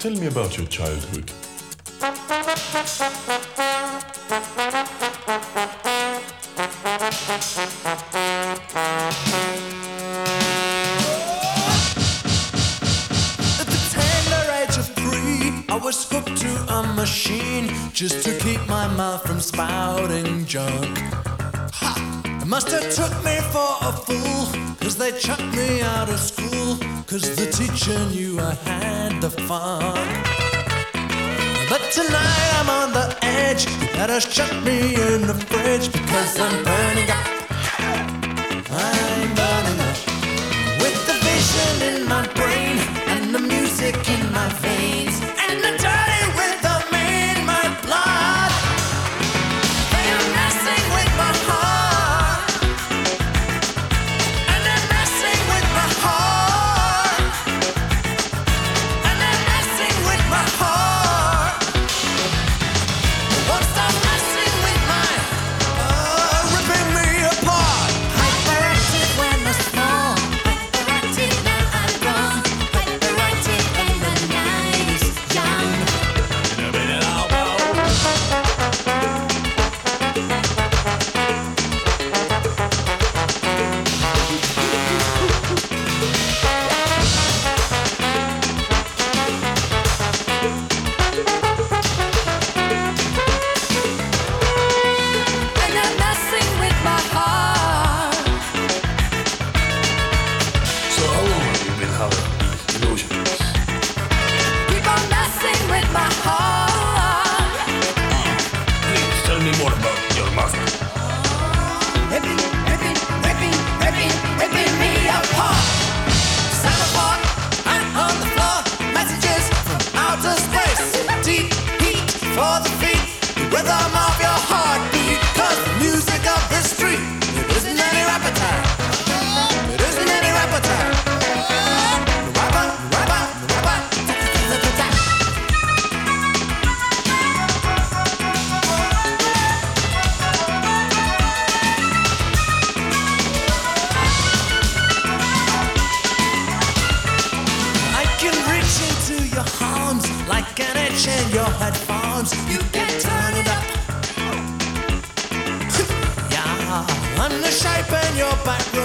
tell me about your childhood. At the tender age of 3, I was hooked to a machine just to keep my mouth from spouting junk. It must have took me for a fool, 'cause they chucked me out of school, 'cause the teacher knew I had the fun. But tonight I'm on the edge, you better shut me in the fridge, because I'm burning up, I'm burning up. With the vision in my brain, and the music in my veins, and the dirty rhythm in my blood. They are messing with my heart, and they're messing with my heart, and they're messing with my heart. They won't stop messing with my, ripping me apart. Hyperactive when I'm small, hyperactive now I'm grown, hyperactive when the night is young. And they're messing with my heart. So how long have you been having these illusions? Keep on messing with my heart. Please tell me more about your mother. Ripping, ripping, ripping, ripping, ripping me apart. Sound apart, I'm on the floor. Messages from outer space. Deep heat for the feet. The rhythm of your heartbeat. 'Cause the music of the street, it isn't any appetite. It isn't any appetite. Rapper, rapper, rapper. I can reach into your arms like an itch in your headphones. You can turn it up. Yeah, I'm the shape in your back room.